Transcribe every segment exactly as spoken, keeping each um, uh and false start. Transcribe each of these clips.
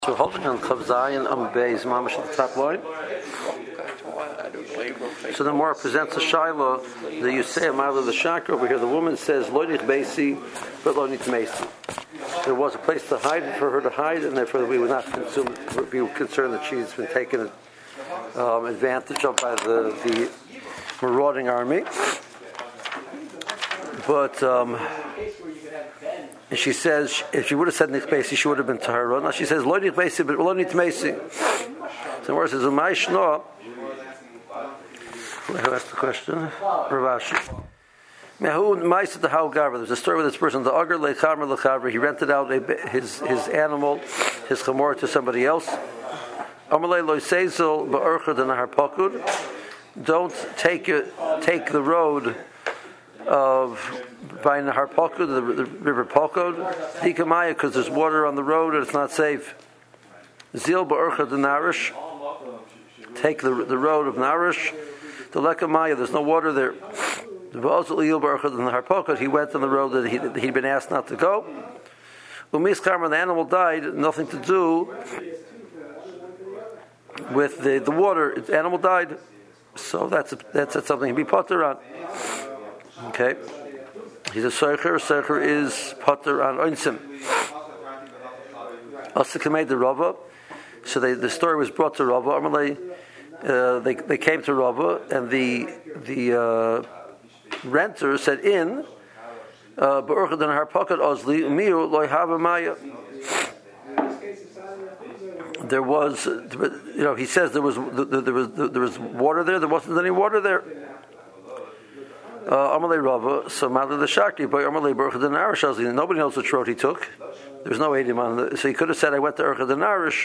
So we're holding on Chav Zayin on Beis Mamash at the top line. So the more presents a Shiloh that you say a mile of the chakra over here. The woman says Loinich Beisi, but Loinich Meisi. There was a place to hide for her to hide, and therefore we would not consume, be concerned that she's been taken um, advantage of by the, the marauding army. But um, and she says if she would have said Nichbesi, she would have been Tahara. Now she says Lo Nichbesi, but Lo Nichmesi. So where it says Umay Shno. Who asked the question? Ravashi. Mehu Ma'aseh How Gavra. There's a story with this person. The Agar Lechamer Lechavra. He rented out a, his his animal, his chamor, to somebody else. Amalei Lo Seizel Ba'Urchad Nahar Pakud. Don't take it, take the road of by Nahar Pakud, the, the river Pakud, Dikamaya, because there's water on the road and it's not safe. Zil Ba'Urcha de Narish, take the the road of Narish. The Lekamaya, there's no water there. The Ba'Zil Ba'Urcha de Nahar Pakud, he went on the road that he, that he'd been asked not to go. Umiskar, the animal died, nothing to do with the, the water. The animal died. So that's a, that's a, something to be potter on. Okay, he's a soicher. Soicher is potter on oinsim. Also, made the Rava. So they, the story was brought to Rava. Amalei, uh, they they came to Rava, and the the uh, renter said, "In ba'urchad nahar pakud ozli umiu lo hava maya." There was, you know, he says there was there was there was water there. There wasn't any water there. Amalei Rava, so Mother the Shakti, by Amalei Baruch the Narish. Nobody knows which road he took. There was no Eidim on the, so he could have said, "I went to Urcha the Narish."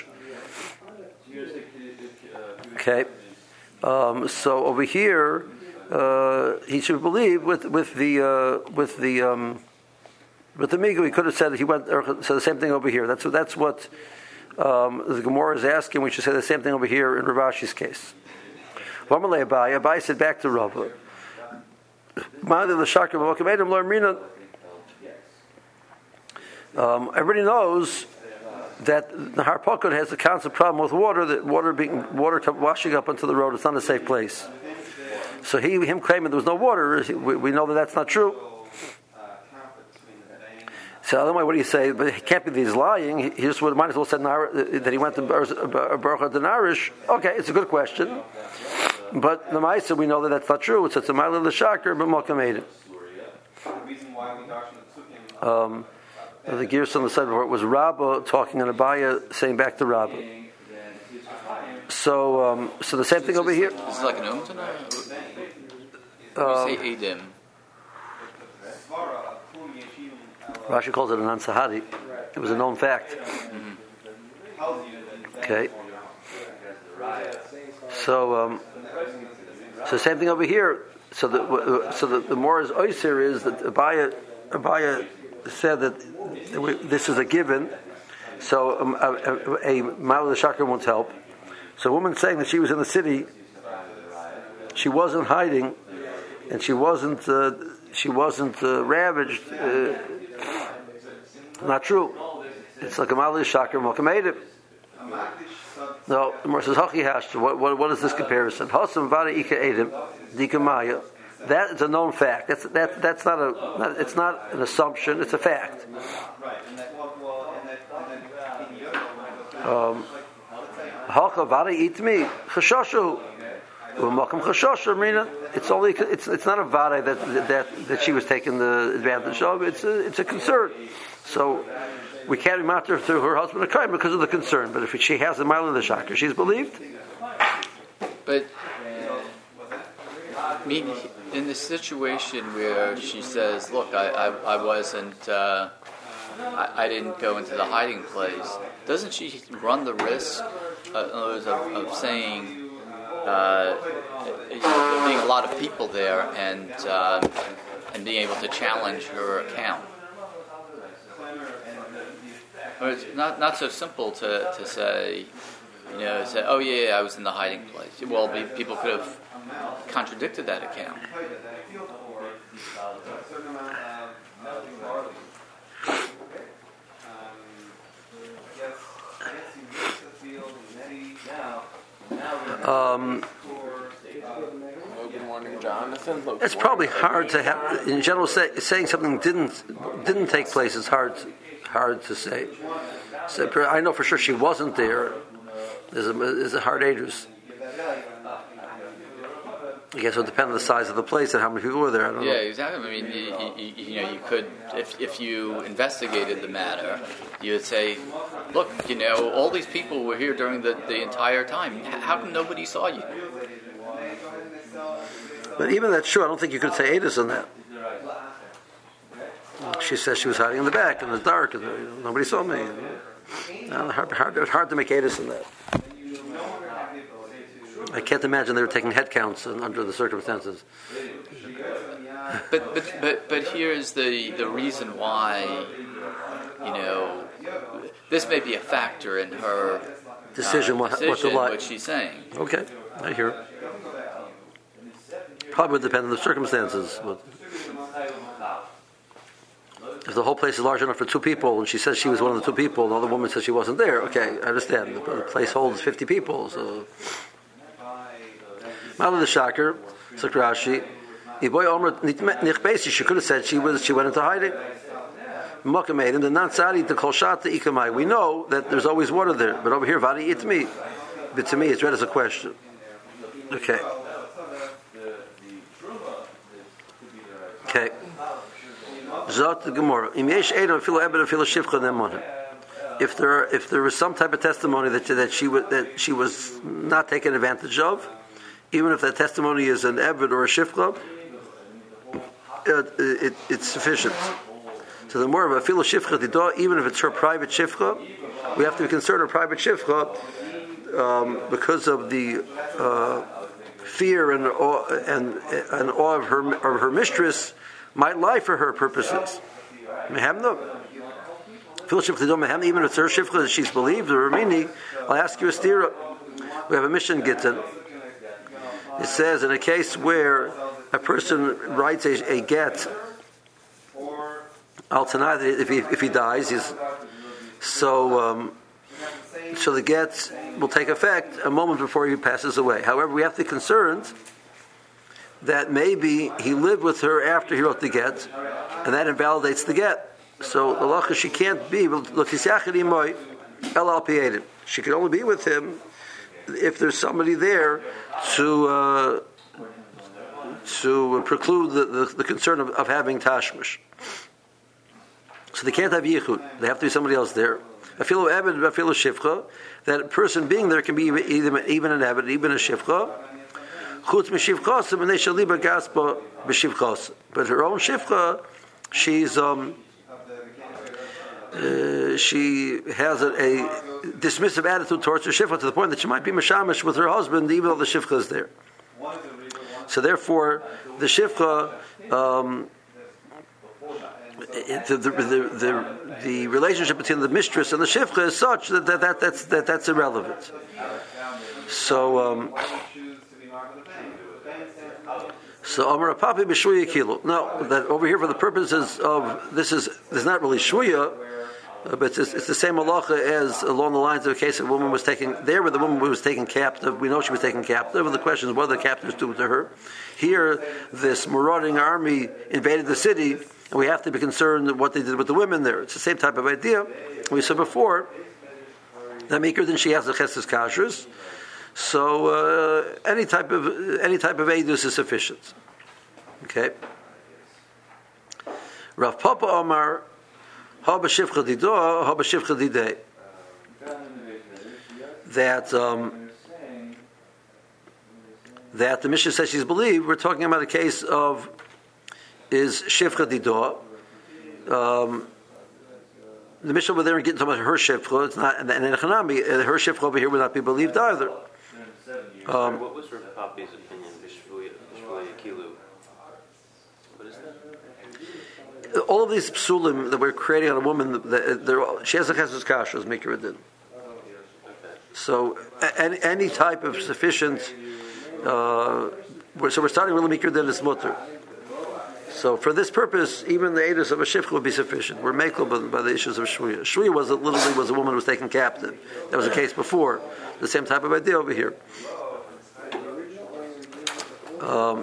Okay, um, so over here, uh, he should believe with with the uh, with the um, with the Migu. He could have said he went. Urcha, so the same thing over here. That's that's what. Um, the Gemara is asking. We should say the same thing over here in Rav Ashi's case. Amalei Abai, Abai said back to Rava. Um, everybody knows that Nahar Pakud has a constant problem with water. That water being water washing up onto the road. It's not a safe place. So he, him claiming there was no water, we, we know that that's not true. So otherwise, what do you say? But it can't be that he's lying. He, he just would might as well said that he went to Baruch Denarish. Okay, it's a good question. But the Ma'aseh, we know that that's not true. It's a mile of the Shaker, but Malka made it. Um, the Gerson on the side before it was Rabbah talking on Abaya, saying back to Rabbah. So, um, so the same thing over here. This is like an Om tonight? Um, you say Edom. Rashi calls it an ansahari. It was a known fact. Mm-hmm. Okay. So, um, so same thing over here. So the so the, the more is oiser is that Abaya Abaya said that this is a given. So um, a mile of the shakar won't help. So a woman saying that she was in the city, she wasn't hiding, and she wasn't uh, she wasn't uh, ravaged. Uh, not true. It's like a mile of the shakar Malka made it. No, the Gemara says Hachi Hashta. What, what what is this comparison? Hasam Vada Ika Edim Dika Maya. That is a known fact. That's that that's not a not, it's not an assumption. It's a fact. Um, Hacha Vada Itmi Chashashu. Umakam Chashashu. Mina. It's only it's it's not a Vada that that that she was taking the advantage of. It's a it's a concern. So. We can't matter to her husband a crime because of the concern. But if she has a mile of the shakar, she's believed. But I mean, in the situation where she says, "Look, I, I, I wasn't, uh, I, I didn't go into the hiding place," doesn't she run the risk uh, of, of saying uh, there being a lot of people there and uh, and being able to challenge her account? Or it's not not so simple to, to say, you know, say, oh yeah, I was in the hiding place. Well, people could have contradicted that account. Um, it's probably hard to have. In general, say, saying something didn't didn't take place is hard hard to say. So, I know for sure she wasn't there. There's a, there's a hard edus. I guess it would depend on the size of the place and how many people were there. I don't yeah, know. exactly. I mean, you, you, you know, you could, if if you investigated the matter, you would say, look, you know, all these people were here during the, the entire time. How come nobody saw you? But even that's true. I don't think you could say edus on that. She says she was hiding in the back in the dark, and you know, nobody saw me. No, hard, hard, hard to make edus on that. I can't imagine they were taking head counts under the circumstances. But but but but here's the the reason why, you know, this may be a factor in her decision. Uh, what, decision what to lie. What she's saying. Okay, I hear. Probably would depend on the circumstances. But if the whole place is large enough for two people, and she says she was one of the two people, and the other woman says she wasn't there, okay, I understand. The, the place holds fifty people, so. Mala the Shaker, Sakrashi, Iboy Omer Nichbesi, she could have said she was she went into hiding. Mokamedim, the Nansari, the Kolshat, the Ikamai. We know that there's always water there, but over here, Vadi Itmi. But to me, it's read as a question. Okay. Okay. Zot the Gemara. If there if there was some type of testimony that that she was that she was not taken advantage of, even if that testimony is an Eved or a Shifcha, it, it, it's sufficient. So the more of a Filo Shifcha Didah, even if it's her private Shifcha, we have to be concerned her private Shifcha um, because of the uh, fear and awe, and, and awe of her of her mistress might lie for her purposes. Mehamna. Filo Shifcha Didah Mehamna, even if it's her Shifcha that she's believed, or Ramini, I'll ask you a stira. We have a mission Gittin. It says in a case where a person writes a, a get, al tanai, if he if he dies, he's so um, so the get will take effect a moment before he passes away. However, we have to be concerned that maybe he lived with her after he wrote the get, and that invalidates the get. So the lacha she can't be. She can only be with him if there's somebody there to uh, to preclude the, the, the concern of, of having tashmish. So they can't have yichud. They have to be somebody else there. A fellow eved, a fellow shifcha. That person being there can be even, even an eved, even a shifcha. Chutz mishivchasa b'nei shaliba gaspa b'shivchasa. But her own shifcha, she's um, uh, she has a, a dismissive attitude towards her shifcha to the point that she might be mashamish with her husband even though the shifcha is there. So therefore, the shifcha, um, it, the, the, the, the, the relationship between the mistress and the shifcha is such that, that, that, that's, that that's irrelevant. So, um, so Amar Papi b'shvuya kilo. Now, that over here for the purposes of this is this is not really shvuya. Uh, but it's, it's the same halacha as along the lines of a case of a woman was taken there where the woman was taken captive. We know she was taken captive, and the question is what did the captives do to her? Here, this marauding army invaded the city, and we have to be concerned what they did with the women there. It's the same type of idea. We said before that maker than she has the chesed kashrus. So uh, any type of any type of edus is sufficient. Okay. Rav Papa Omar. That um, that the Mishnah says she's believed. We're talking about a case of is shifcha didah. Um, the Mishnah over there and getting talking about her shifcha. It's not, and in Hanami, her shifcha over here would not be believed either. Um, what was Rav Papi's opinion? Bishvuya kilu. What is that? All of these psulim that we're creating on a woman, they're all, she has a chesed kashrus, make her a din. So any, any type of sufficient, uh, so we're starting with a mikra din is mutter. So for this purpose, even the edus of a shifcha would be sufficient. We're makel by, by the issues of shvuya. Shvuya was literally was a woman who was taken captive. That was the case before. The same type of idea over here. Um,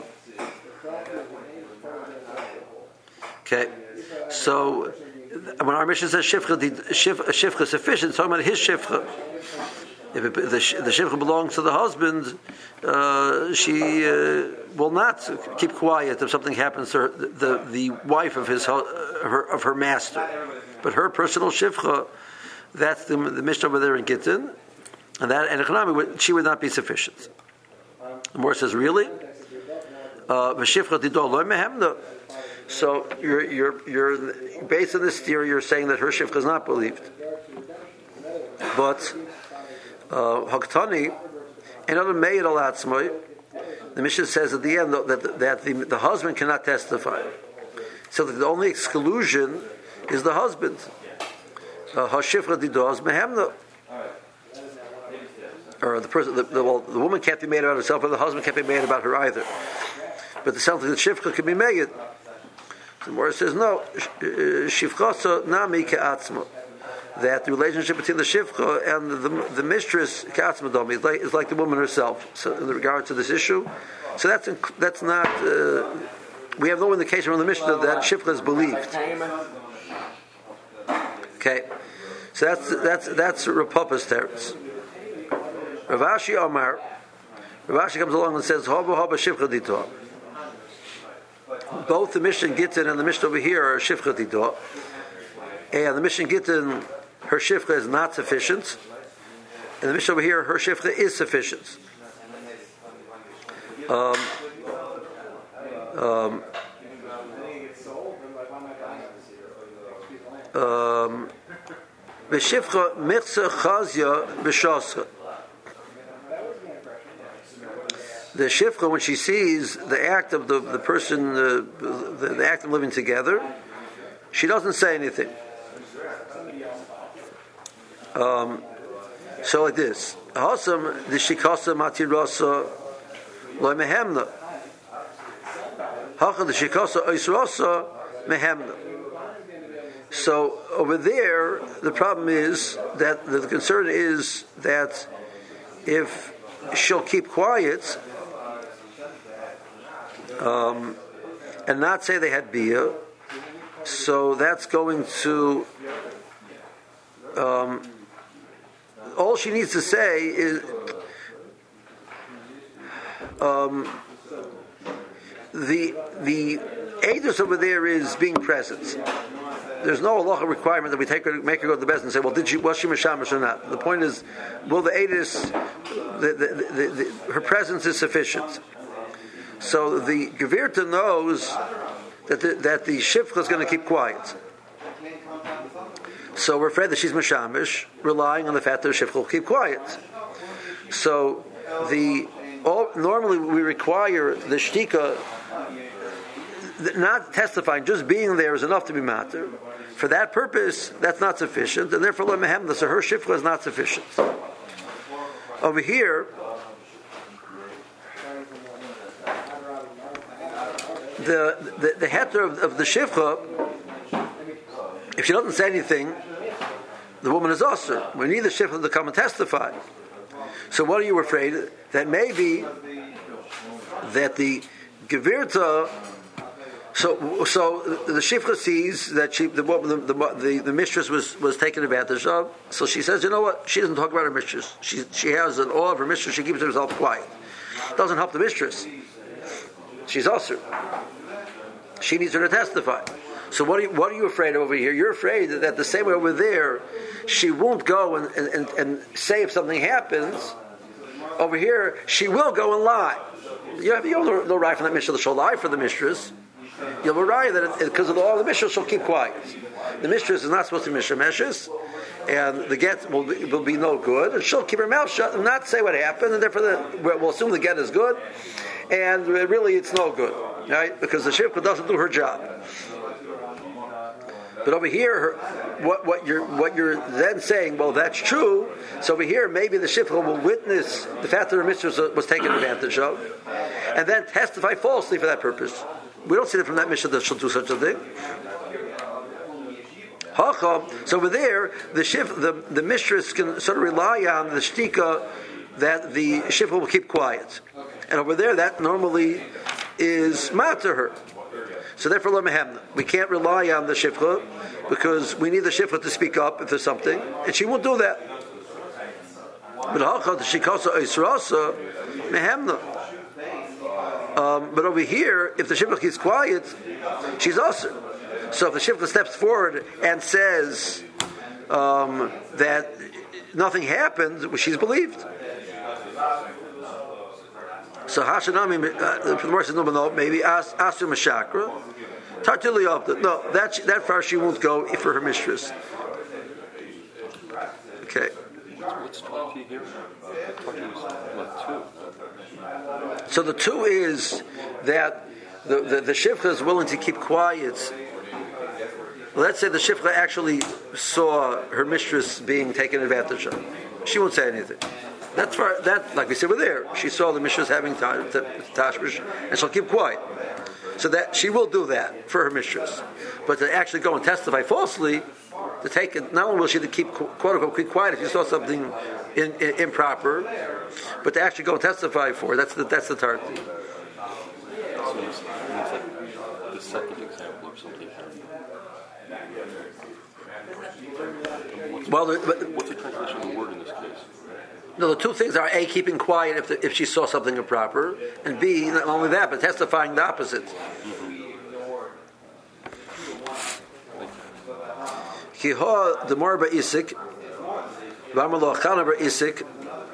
okay, so when our mission says shifcha, shifcha, shifcha sufficient, it's talking about his shifcha. If it, the, the shifcha belongs to the husband, uh, she uh, will not keep quiet if something happens to her, the, the the wife of his her of her master. But her personal shifcha, that's the, the mission over there in Gittin, and that and economic, she would not be sufficient. The Gemara says, really? Uh, so you're you're you're based on this theory, you're saying that her shifcha is not believed, but. Haktani, another meid al atzmai. The Mishnah says at the end that that the, the husband cannot testify, so that the only exclusion is the husband. Hashifra didos mehemna, or the person, the, the, well, the woman can't be made about herself, or the husband can't be made about her either. But the something that shifcha can be made. The Gemara says no, shifchasa nami ke'atzma. That the relationship between the shifcha and the, the mistress katzmadomi is like, is like the woman herself. So in regard to this issue, so that's that's not. Uh, we have no indication from the Mishnah that shifcha is believed. Okay, so that's that's that's Rav Papa's teretz. Rav Ashi Omar, Rav Ashi comes along and says hoba hoba shifcha dito. Both the Mishnah Gittin and the Mishnah over here are shifcha dito, and the Mishnah Gittin, her shifcha is not sufficient, and the Mishnah over here, her shifcha is sufficient. Um, um, um, B'shifcha mitzah chazya b'shascha. The shifcha, when she sees the act of the, the person, uh, the, the act of living together, she doesn't say anything. Um, so like this, Hasam the shikasa matirasa lo mehemna, Hacha the shikasa oisrasa mehemna. So over there, the problem is that the concern is that if she'll keep quiet um, and not say they had bia, so that's going to. Um, all she needs to say is um, the the edus over there is being present. There's no halacha requirement that we take her, make her go to the best and say, well, did she was she mishamish or not? The point is, will the edus, the, the, the, the, her presence is sufficient. So the gevirta knows that the, that the shifcha is going to keep quiet. So we're afraid that she's mishamish, relying on the fact that the shifcha will keep quiet. So the all, normally we require the shtika, not testifying, just being there is enough to be matter. For that purpose, that's not sufficient, and therefore lemehemda, so her shifcha is not sufficient. Over here, the the, the heter of, of the shifcha, if she doesn't say anything, the woman is usher. We need the shifcha to come and testify. So what are you afraid? That maybe that the gevirta, so so the shifcha sees that she the the, the the mistress was, was taken advantage of. So she says, you know what? She doesn't talk about her mistress. She she has an awe of her mistress. She keeps herself quiet. Doesn't help the mistress. She's usher. She needs her to testify. So what are you, what are you afraid of over here? You're afraid that the same way over there, she won't go and, and, and say if something happens. Over here, she will go and lie. You have, you have no, no right from that mistress. She'll lie for the mistress. You'll have a right that because of the law of the mistress, she'll keep quiet. The mistress is not supposed to be mishrameshes, and the get will be, will be no good, and she'll keep her mouth shut and not say what happened, and therefore the, we'll assume the get is good, and really it's no good, right? Because the shifcha doesn't do her job. But over here, her, what, what you're what you're then saying, well, that's true. So over here, maybe the shifcha will witness the fact that her mistress was taken advantage of, and then testify falsely for that purpose. we don't see that from that Mishnah that she'll do such a thing. So over there, the shif, the, the mistress can sort of rely on the shtika that the shifcha will keep quiet, and over there that normally is mat to her. So therefore, lemehemna, we can't rely on the shifcha because we need the shifcha to speak up if there's something, and she won't do that. But hachad the shikasa israsa mehemna. Um, but over here, if the shifcha keeps quiet, she's usher. So if the shifcha steps forward and says um, that nothing happened, well, she's believed. So Hashanami, uh, for the more says no, maybe Asu Mashakra, Tartili Opta. No, that that far she won't go for her mistress. Okay. What's twenty here? twenty is what, two? So the two is that the the, the shifcha is willing to keep quiet. Let's say the shifcha actually saw her mistress being taken advantage of. She won't say anything. That's for that, like we said, we're there. She saw the mistress having tashmish, and she'll keep quiet. So that she will do that for her mistress. But to actually go and testify falsely, to take it, not only will she keep quote unquote keep quiet if she saw something in, in, improper, but to actually go and testify for it, that's the that's the target. So it's, it's like the second example or something. What's, well, the, but, what's the translation of the word in this case? No, the two things are A, keeping quiet if the, if she saw something improper, and B, not only that, but testifying the opposite. Kiha the Morba Isik, Vamalo Chanaber Isik.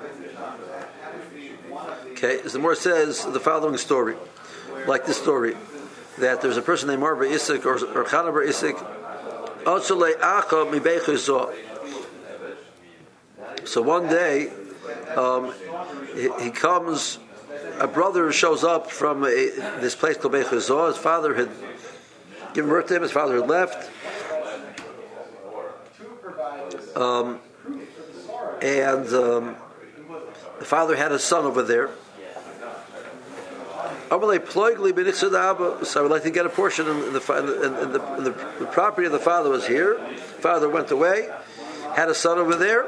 Okay, as the Mor says the following story, like this story, that there's a person named Morba Isik or, or Chanaber Isik. So one day, um, he, he comes. A brother shows up from a, this place called Beit Chazor. His father had given birth to him. His father had left, um, and um, the father had a son over there. So I would like to get a portion in the, in the, in the, in the, the property of the father was here. Father went away, had a son over there,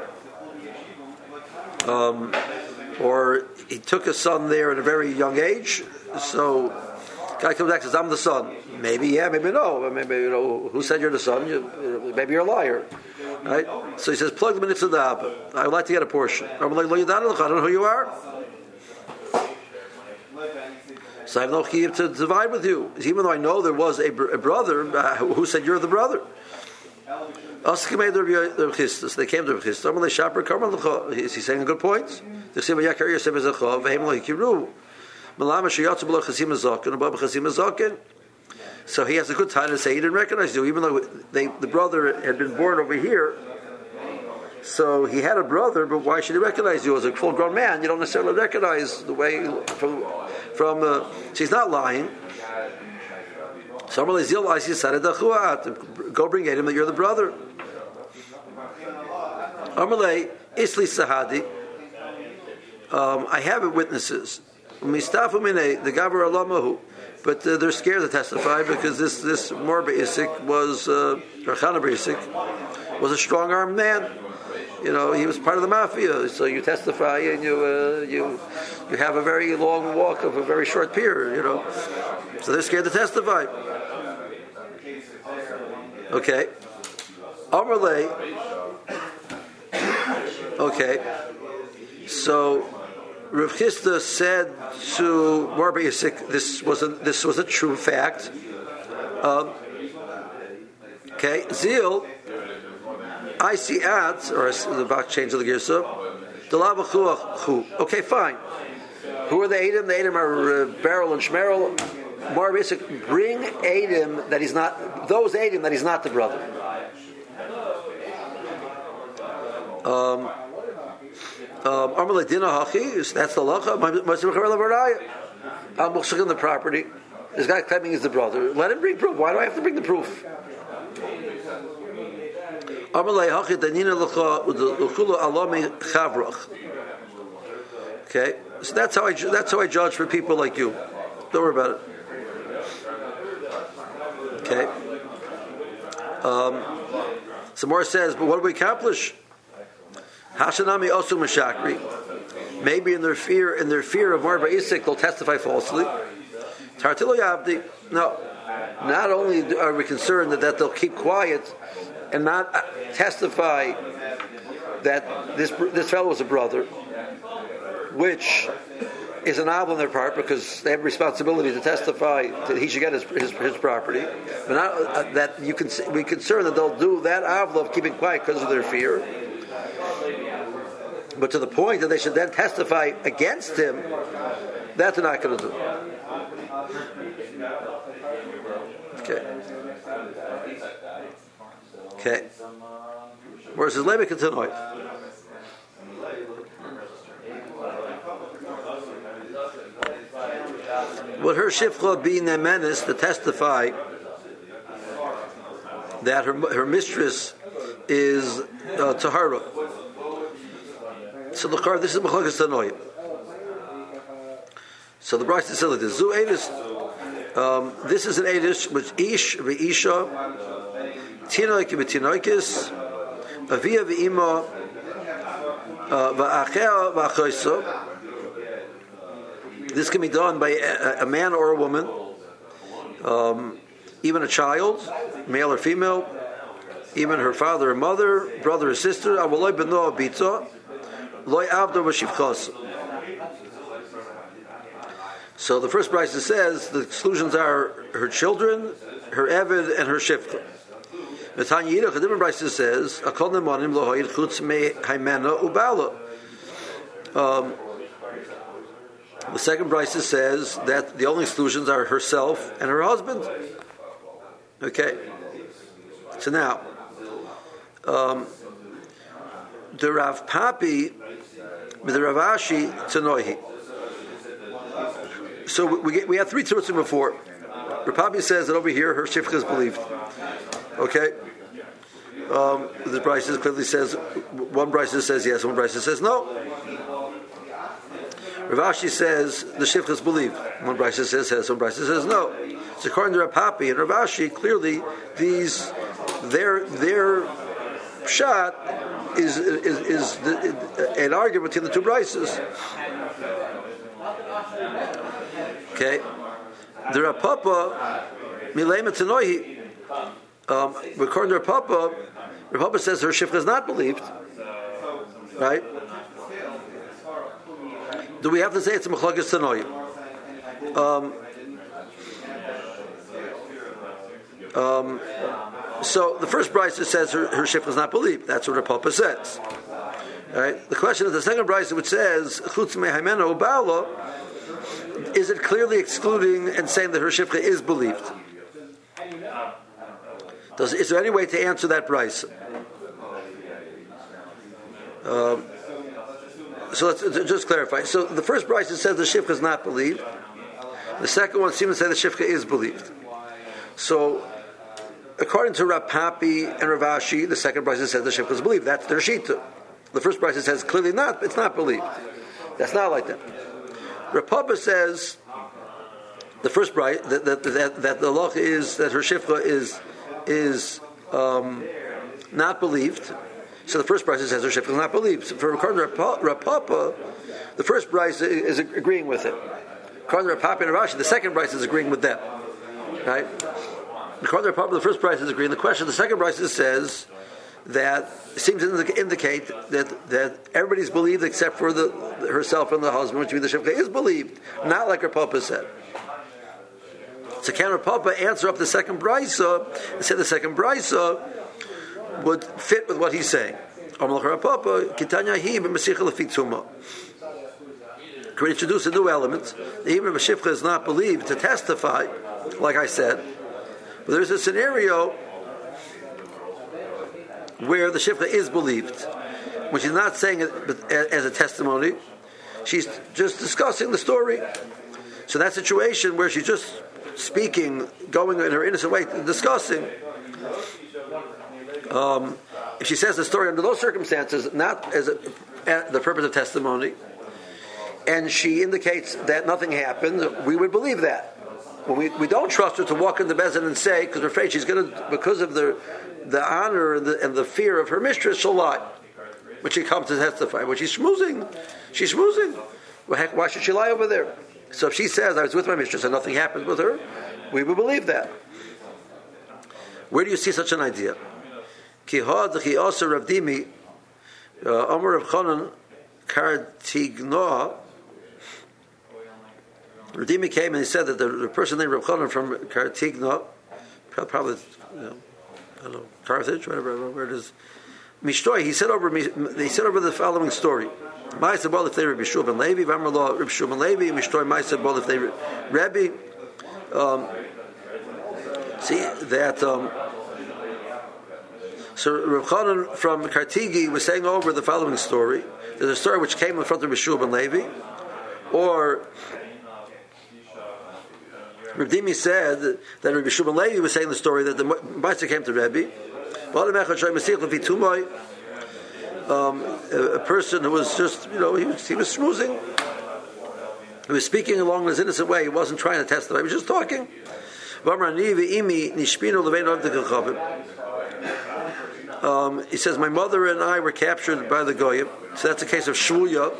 um, or he took a son there at a very young age. So guy comes back and says, "I'm the son." Maybe yeah, maybe no. Maybe you know who said you're the son. You, maybe you're a liar, right? So he says, "Plug the mitzvah. I would like to get a portion." I'm like, "I don't know who you are." So I have no chiyuv to divide with you, even though I know there was a, br- a brother uh, who said you're the brother. They came to Rav Chisda. Is he saying a good point? So he has a good time to say he didn't recognize you, even though they, the brother had been born over here. So he had a brother, but why should he recognize you as a full-grown man? You don't necessarily recognize the way from from. Uh, so he's not lying. So go bring him that you're the brother. Amalei Isli Sahadi. Um, I have witnesses. The Gabar Alamahu, but uh, they're scared to testify because this this Morba Isik was uh, or Chanaber Isik was a strong-armed man. You know, he was part of the mafia. So you testify and you uh, you you have a very long walk of a very short period. You know, so they're scared to testify. Okay, Amalei. Okay, so Rav Chisda said to Morba Isik, this was a this was a true fact. Um, okay, Zil, I see at or the back change of the girsa. Okay, fine. Who are the Edom? The Edom are uh, Beryl and Shmerel. Morba Isik, bring Edom that he's not those Edom that he's not the brother. Um. Um, that's the lacha. I'm in the property. This guy claiming he's the brother. Let him bring proof. Why do I have to bring the proof? Okay, so that's how I that's how I judge for people like you. Don't worry about it. Okay. Um, some more says, but what do we accomplish? Hashanami also mashakri. Maybe in their fear, in their fear of Marva Isik, they'll testify falsely. Tartilo Yabdi. No. Not only are we concerned that, that they'll keep quiet and not testify that this this fellow was a brother, which is an obligation on their part because they have a responsibility to testify that he should get his his, his property. But not uh, that you can we concerned that they'll do that obligation of keeping quiet because of their fear. But to the point that they should then testify against him, that they're not going to do. Okay. Okay. Whereas his Levi continued. Would her shifcha be nemenis to testify that her her mistress is uh, tahara? So the car, this is Mechalakas Tanoim. So the Brisa says like this: Zu Eidos. Um, this is an Eidos which Ish v'Isha, Tinoik v'Tinoikis, Avia v'Ima, v'Achea v'Achoisa. This can be done by a, a man or a woman, um, even a child, male or female, even her father or mother, brother or sister. Avaloi b'no abitza. So the first brisa says the exclusions are her children, her eved, and her shifcha. The Tanya Yidach, a different brisa says, "Akol nemanim lo hayid chutz me haimena ubala." Um, the second brisa says that the only exclusions are herself and her husband. Okay. So now, um, the Rav Papi. With the Ravashi Tzanoihi. So we we, get, we had three Tzutzim before. Rav Papi says that over here her shifcha is believed. Okay, um, the Brisa clearly says one Brisa says yes, one Brisa says no. Ravashi says the shifcha is believed. One Brisa says yes, one Brisa says no. So according to Rav Papi and Ravashi, clearly these their their shot is is, is the, an argument between the two brises. Okay, the Rav Papa Milema Tanoihi. Um, according to Rav Papa, Rav Papa says her shifcha is not believed. Right? Do we have to say it's a Mechalakas Tanoim? Um. Um. So the first brisa says her, her shifcha is not believed. That's what her papa says. Right? The question is the second brisa, which says chutz me haimena ubala, is it clearly excluding and saying that her shifcha is believed? Does, is there any way to answer that brisa? Um, so let's just clarify. So the first brisa says the shifcha is not believed. The second one seems to say the shifcha is believed. So, according to Rav Papi and Ravashi, the second brisa says the shifcha is believed. That's their shita. The first brisa says clearly not. It's not believed. That's not like that. Rav Papa says the first brisa that, that, that, that the law is that her shifcha is is um, not believed. So the first brisa says her shifcha is not believed. So for according to Rav Papa, the first brisa is agreeing with it. According to Rav Papi and Ravashi, the second brisa is agreeing with them. Right? According to Rav Papa, the first brisa is agreeing. The question, the second brisa says that seems to indicate that that everybody's believed except for the herself and the husband, which means the shifcha is believed, not like Rav Papa said. So can Rav Papa answer up the second brisa and say the second brisa would fit with what he's saying? Rav Papa, Kitanya hi b'masicha lefitzuma. Can we introduce a new element? Even if a shifcha is not believed to testify, like I said, but there's a scenario where the shifcha is believed, when she's not saying it as a testimony, she's just discussing the story. So that situation where she's just speaking, going in her innocent way, discussing, um, if she says the story under those circumstances, not as a, the purpose of testimony, and she indicates that nothing happened, we would believe that. when we, we don't trust her to walk in the bezin and say, because we're afraid she's going to, because of the the honor and the, and the fear of her mistress, she'll lie when she comes to testify. When she's schmoozing, she's schmoozing. Well, heck, why should she lie over there? So if she says, I was with my mistress and nothing happened with her, we would believe that. Where do you see such an idea? Ki had ki also Rav Dimi, Omer Rav Chanan, Kartignoa. Rav Dimi came and he said that the, the person named Rav Chanan from Kartignoa, probably, you know, I don't know, Carthage, whatever, I don't know where it is. Mishtoi, he said over he said over the following story. Ma'aseh bol if they Rabbi Shua ben Levi, V'amar Rabbi Shua ben Levi, Mishtoi Ma'aseh bol if they Rabbi. Um, see that. Um, so Rav Chanan from Kartigi was saying over the following story. There's a story which came in front of Rabbi Shua ben Levi, or Rav Dimi said that Rabbi Shua ben Levi was saying the story that the Ma'aseh came to Rabbi. Um, a, a person who was just, you know, he was, he was schmoozing. He was speaking along in his innocent way. He wasn't trying to testify. He was just talking. Um, he says, my mother and I were captured by the Goyim. So that's a case of shvuya.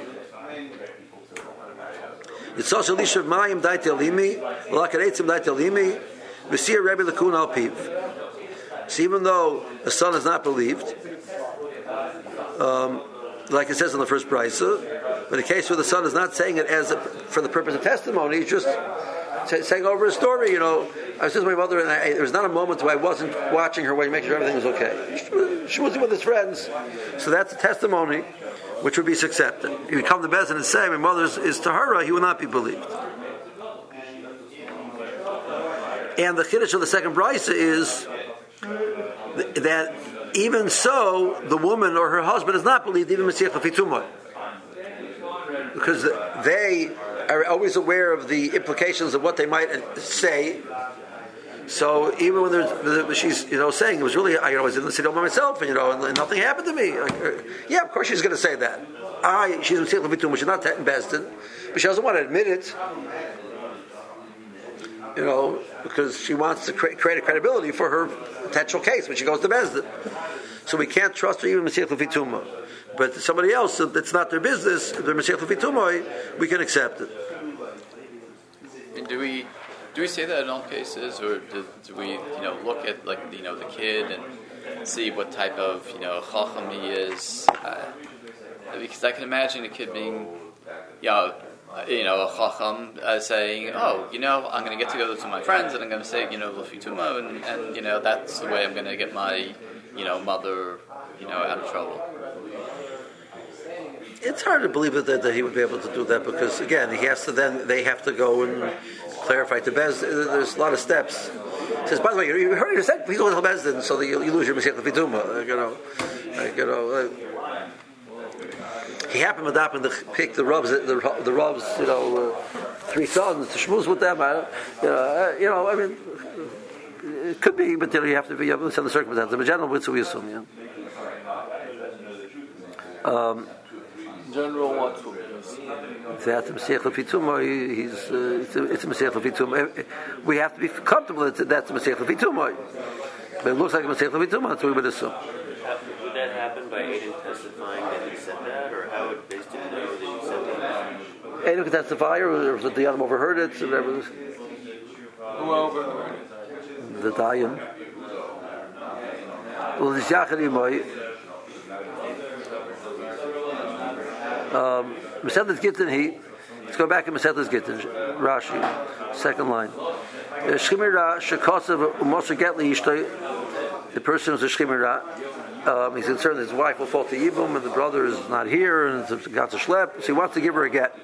It's also lishav mayim daitel imi, lakaretzim daitel imi, v'sir Rebbe lekun al piv. So even though the son is not believed, um, like it says in the first brisa, but in the case where the son is not saying it as a, for the purpose of testimony, he's just say, saying over a story. You know, I was just with my mother, and I, there was not a moment where I wasn't watching her, making sure everything was okay. She was with his friends, so that's a testimony which would be accepted. If you come to Bezin and say, my mother is, is tahara, he will not be believed. And the chiddush of the second brisa is that even so, the woman or her husband is not believed, even Mesiach Lefitumah, because they are always aware of the implications of what they might say. So even when there's, she's, you know, saying it was really, I, you know, I was in the city all by myself, and you know, and, and nothing happened to me. Like, uh, yeah, of course she's going to say that. I, she's Mesiach Lefitumah, she's not in Bezdin, but she doesn't want to admit it. You know, because she wants to create, create a credibility for her potential case when she goes to Bezdin. So we can't trust her even Mesiach Lefitumah. But somebody else, it's not their business, they're Mesiach Lefitumah, we can accept it. And do we do we say that in all cases, or do, do we, you know, look at, like, you know, the kid and see what type of, you know, chacham he is? Uh, because I can imagine a kid being, you know, you know, a chacham uh, saying, oh, you know, I'm going to get together with my friends and I'm going to say, you know, Lefituma, and, and, you know, that's the way I'm going to get my, you know, mother, you know, out of trouble. It's hard to believe that, that he would be able to do that, because, again, he has to then, they have to go and clarify to Bez. There's a lot of steps. He says, by the way, you heard it said, please go to Bezdin, so that you, you lose your Mesiach Lefituma. Like, you know, like, you know, like, he happened to happen to pick the Rav's, the, the Rav's, you know, uh, three sons to schmooze with them. I, you know, uh, you know, I mean, it could be, but you know, you have to be able to understand the circumstances. But general, it's we assume, yeah. Um, General, what? That's a Mesiach Lefituma. He's uh, it's a, it's a Mesiach Lefituma. We have to be comfortable that that's a Mesiach Lefituma. But it looks like a Mesiach Lefituma. That's what we would assume. Would that happen by Aiden testifying that he said that, or how would Beis Din know that he said that? Aiden could testify, or if the Adam overheard it, or whatever. Who overheard it? The Dayan. Well, the Shacharimoi. Um, Mesetes Gittin he. Let's go back to Mesetes Gittin. Rashi, second line. Shchimira shekosav umoser getli ishtoi. The person who's a shchimira. Um, he's concerned that his wife will fall to Yibum and the brother is not here and it's got to schlep, so he wants to give her a get.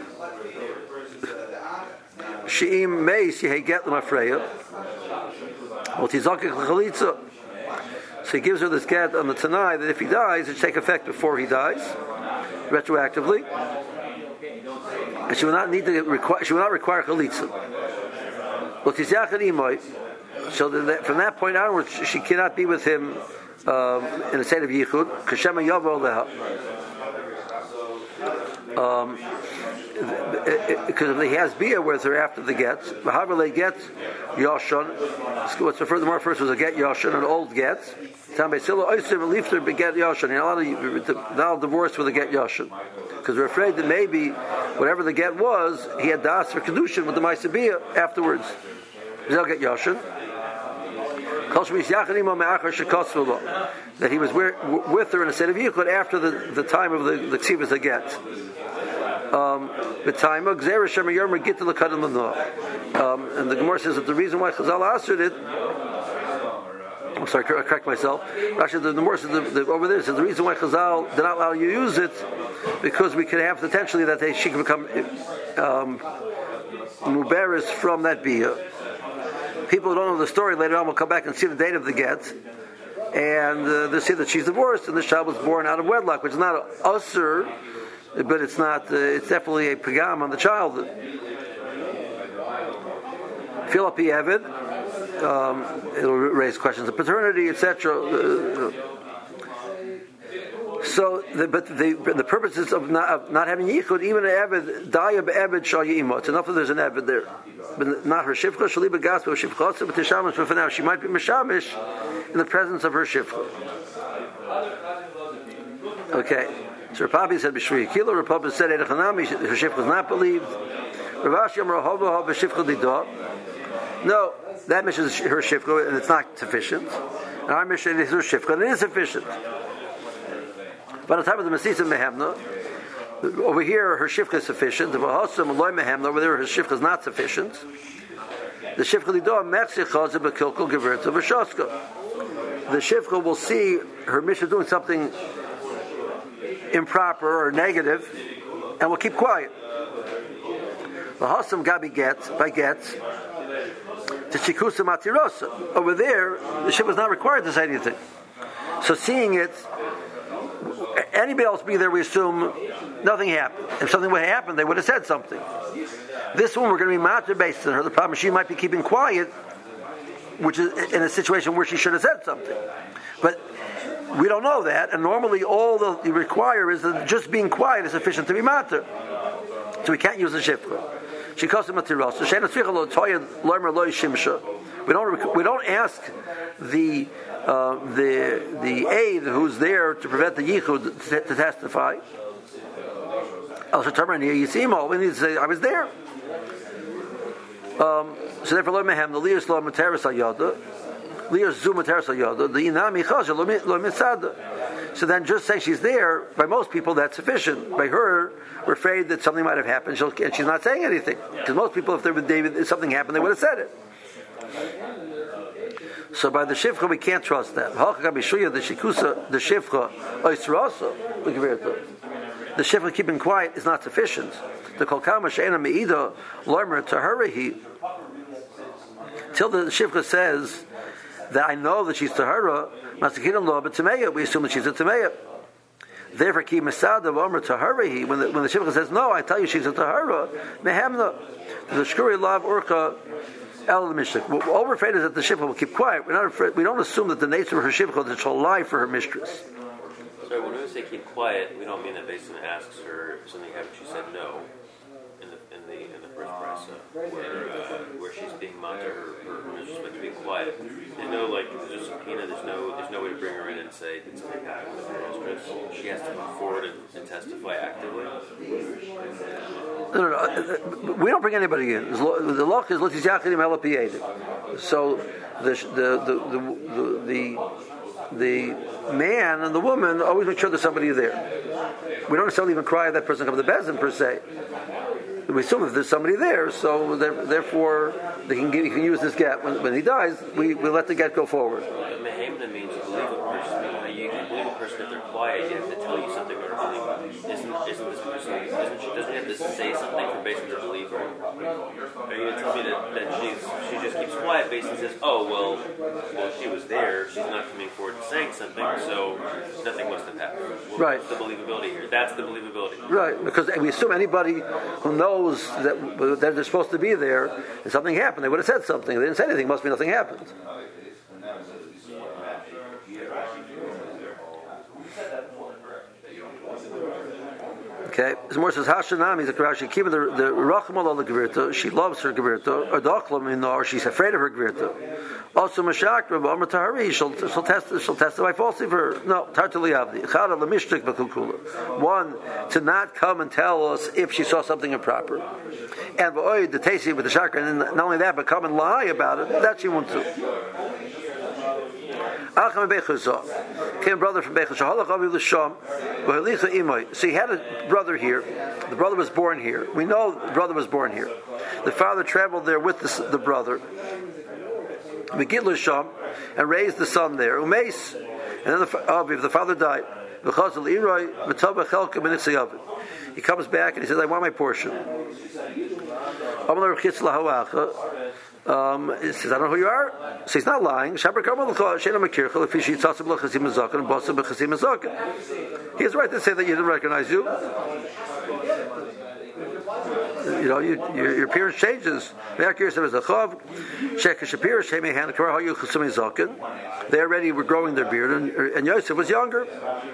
She'im meis yehei get l'mafreya. Well, tizakik l'chalitza. So he gives her this get on the Tanai that if he dies, it should take effect before he dies, retroactively, and she will not need to require. She will not require chalitza. Well, tizakik imoi. So that from that point onwards, she cannot be with him um, in a state of yichud. Kashema yavo leha. Um, because if he has bia with her after the get, however they get yoshan. What's referred to more first was a get yoshan, an old get. Tam beisilo oisim leifter beget yoshan. You're not allowed to now divorce with a get yoshan, because we're afraid that maybe whatever the get was, he had das or kedushin with the ma'aseh bia afterwards. They'll get yoshan. That he was with her in a state of yichud after the, the time of the the ksivas the get. Um, the time of Gzera Shema Yormer get to the cut in the no. Um, and the Gemara says that the reason why Chazal answered it, I'm sorry, I correct myself. Actually, the Gemara says the, the, over there says the reason why Chazal did not allow you to use it because we could have potentially that they she could become um, muberis from that bia. People who don't know the story later on will come back and see the date of the get, and uh, they'll see that she's divorced and the child was born out of wedlock, which is not a usher. But it's not. Uh, it's definitely a pagam on the child. Philippi Evid. Um, it'll raise questions of paternity, et cetera. Uh, so, the, but the the purposes of not, of not having yichud, even an Evid, dayab Evid shal yimo. It's enough that there's an Evid there, but not her shifcha. Shaliba gaspo shifcha. But tishamish. But for now, she might be mishamish in the presence of her shifcha. Okay. So Rapapi said B'Shri Kilo. Rapapi said Edechanami. Her shifcha was not believed. Ravashi Amar Hova Hova Shifcha Lidah. No, that mission is her shifcha, and it's not sufficient. And our mission is her shifcha, and it is sufficient. By the time of the Masisa Mehemna, over here her shifcha is sufficient. The Vahasam Aloy Mehemna, over there her shifcha is not sufficient. The shifcha Lidah Metzich Chazib Bekilkul Gevirta V'Shaska. The shifcha will see her mission doing something improper or negative, and we'll keep quiet. The Hasam Gabi gets by gets to Chikusa Matirosa. Over there, the ship was not required to say anything. So seeing it, anybody else be there, we assume nothing happened. If something would have happened, they would have said something. This one, we're going to be matter based on her. The problem is she might be keeping quiet, which is in a situation where she should have said something. But we don't know that, and normally all that you require is that just being quiet is sufficient to be matter. So we can't use the shifcha. She calls him a tiros. We don't we don't ask the uh, the the aide who's there to prevent the yichud to, to testify. We need to say I was there. Um, so therefore, lo mehem the liyas lo materis ayada. So then just say she's there, by most people that's sufficient. By her, we're afraid that something might have happened, She'll, and she's not saying anything. Because most people, if they were David, if something happened, they would have said it. So by the shifcha, we can't trust that. The shikusa, the shifcha, the shifcha keeping quiet is not sufficient. The kolkama she'ena meida loimer taharahi, till the shifcha says that I know that she's tahara, masakidim lo, but tameya, we assume that she's a tameya. Therefore, ki masad of omer taharahi, when the when the shifcha says no, I tell you she's a tahara, mehemna, the shkuri lav urka el mishlik. All we're afraid is that the shifcha will keep quiet. We're not afraid. We don't assume that the nature of her shifcha that she'll lie for her mistress. So when we say keep quiet, we don't mean that Basin asks her if something happened. She said no in the in the in the first brisa, where uh, where she's being mad to her, her mistress meant to be quiet. There's no like there's a subpoena. There's no there's no way to bring her in and say did something happen with her mistress. She has to move forward and, and testify actively. No, no, no. We don't bring anybody in. The law is lotis yachidim elapiyedim. So the the the the the the man and the woman always make sure there's somebody there. We don't necessarily even cry if that person comes to Bezin per se. We assume if there's somebody there, so therefore they can give, he can use this get. When, when he dies, we, we let the get go forward. Mehemna means you believe a person. You can believe a person if they're quiet. You have to tell you something or believe. Isn't, isn't this person, isn't she, doesn't he have to say something for Basin to believe her? Are you going to tell me that, that she's, she just keeps quiet? Basin says, oh, well, well, she was there. She's not coming forward and saying something, so nothing must have happened. Well, right. What's the believability here? That's the believability. Right, because we assume anybody who knows that, that they're supposed to be there and something happened, they would have said something. They didn't say anything, must be nothing happened. Okay. Okay, Zmor says Hashanami Zakarashi Kiva the the Rachmal al Gvirta. She loves her Gvirta, or Dochlam, or she's afraid of her Gvirta. Also Mashakra B'Amar Tahari. She'll she'll test she'll testify falsely for her. No, Tartali Avdi. Chada Lamishtik B'Kulkula. One, to not come and tell us if she saw something improper, and V'Oy the Tasi with the Shakra, and not only that, but come and lie about it. That she won't do. Came a brother from Bechel. So he had a brother here. The brother was born here. We know the brother was born here. The father traveled there with the, the brother. And raised the son there. Umeis. And then the, oh, the father died. He comes back and he says, I want my portion. Um, he says, I don't know who you are. So he's not lying. He has the right to say that you didn't recognize you. You know, you, your, your appearance changes. They already were growing their beard, and, and Yosef was younger.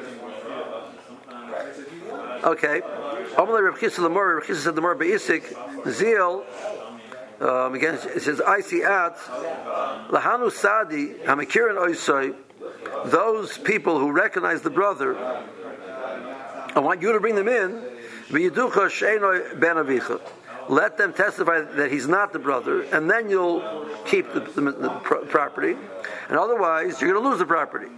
Okay. Zeal. Um, again, it says, I see at Lahanu Sadi, Hamakiran Oisai, those people who recognize the brother, I want you to bring them in, let them testify that he's not the brother, and then you'll keep the, the, the property, and otherwise you're going to lose the property.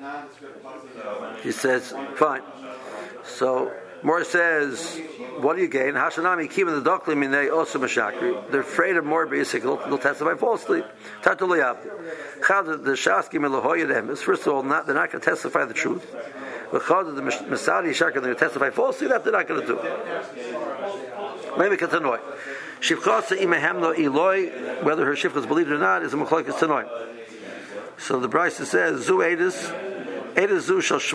He says, fine. So, Mor says, what do you gain? Hashanami Kim and the Dokli Minei also Mashakri. They're afraid of more basic, they'll, they'll testify falsely. Tatuliyab. Chad the Shaski Melohoyadem is first of all not they're not going to testify the truth. But Chad the Masadi Shakar they're going to testify falsely, that they're not going to do. Maybe Katanoi. Shivchasa Imahemno Eloi, whether her shifcha is believed or not, is a Machlokes Tanoi. So the Brisa says, Zu Edis. Anybody's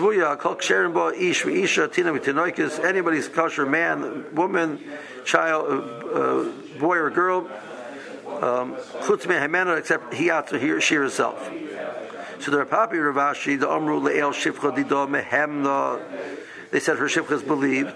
kosher man, woman, child, uh, boy or girl, um, except he ought to hear she herself. So the Rapapi Ravashi, the Amru Le'el Shifcha Dido Mehemna, they said her shifcha is believed.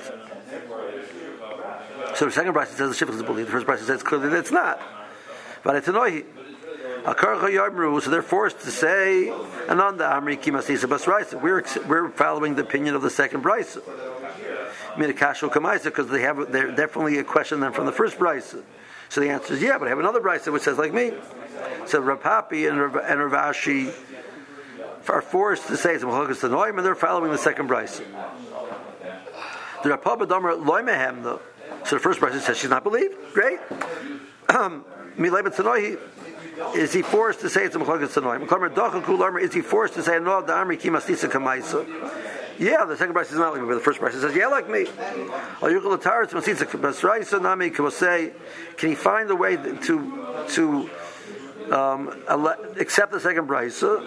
So the second Brisa says the shifcha is believed. The first Brisa says clearly that it's not. But it's annoying. So they're forced to say, Ananda Amri Kimasisa Basraisa. We're we're following the opinion of the second Brisa. Minakasho Kamaisa, because they have they're definitely a question them from the first Brisa. So the answer is yeah, but I have another Brisa which says like me. So Rapapi and Rav, and Ravashi are forced to say it's Machlokes Tanoim, and they're following the second Brisa. The Rapapa Domer Loimehem though. So the first Brisa says she's not believed. Great. Mileba Tanoim. Is he forced to say it's a Machlokes Tanoim? Is he forced to say no? The Amri Kimastisa Kamaisa. Yeah, the second Brisa is not like me, but the first Brisa says yeah, like me. Can he find a way to to um, accept the second Brisa?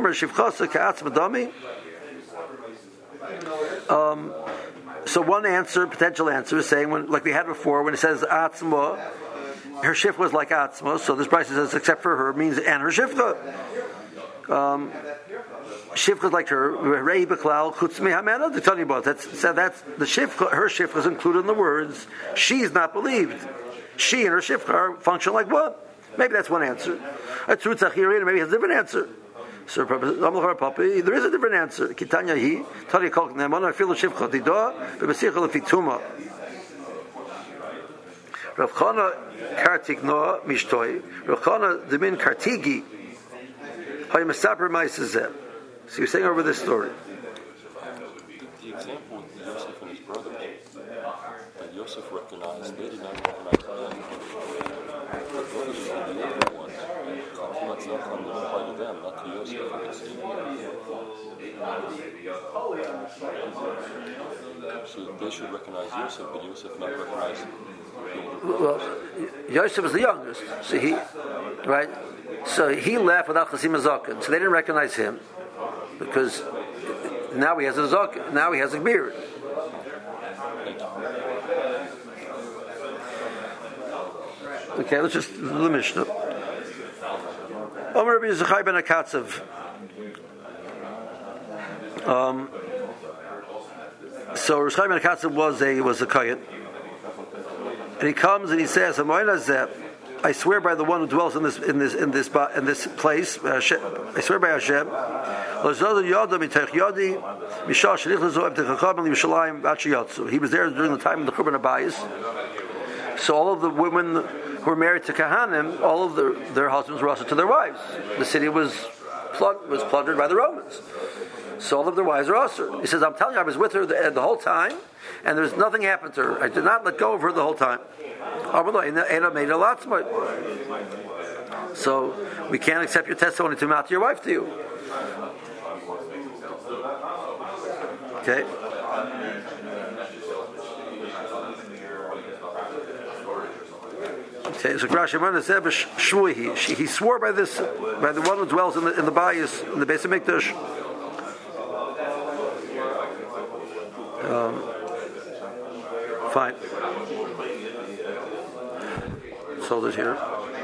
Um, so one answer, potential answer, is saying when, like we had before, when it says Atzma. Her shifcha was like Atzma, so this Brisa says except for her means and her shifcha. Um, shifcha is like her rei beklal chutz mehamena. The telling about that's so that's the shifcha. Her shifcha is included in the words. She's not believed. She and her shifcha function like what? Maybe that's one answer. A truth maybe has a different answer. So there is a different answer. Kitanya hi tali kol ne'emana feel shifcha tidah bebesicha lefituma. Rav Chana Kartig Noah Mishtoi. Rav Chana the min Kartigi. How you masaper ma'aseh. So you're saying over this story. The example with Yosef and his brother, that Yosef recognized, they did not recognize him. The brothers were the older ones. Chacham Tzacham would apply to them, not to Yosef. So they should recognize Yosef, but Yosef not recognize him. Well, Yosef was the youngest, so he, right? So he left without Chasim Zaken, so they didn't recognize him because now he has a Zaken, now he has a beard. Okay, let's just the Mishnah. Omer Rabbi Zechai ben Akatzav. Um. So Rosh Chaim ben Akatza was a was a kohen, and he comes and he says, I swear by the one who dwells in this in this in this in this place. I swear by Hashem. He was there during the time of the Churban Abayis. So all of the women who were married to Kahanim, all of their, their husbands were also to their wives. The city was plund- was plundered by the Romans. So all of their wives are also. He says, I'm telling you, I was with her the, the whole time, and there's nothing happened to her. I did not let go of her the whole time. So we can't accept your testimony to mount your wife to you. Okay. Okay, so Shmuhi, he swore by this, by the one who dwells in the in the bayis, in the Beis Hamikdash. Um, fine. Sold it here.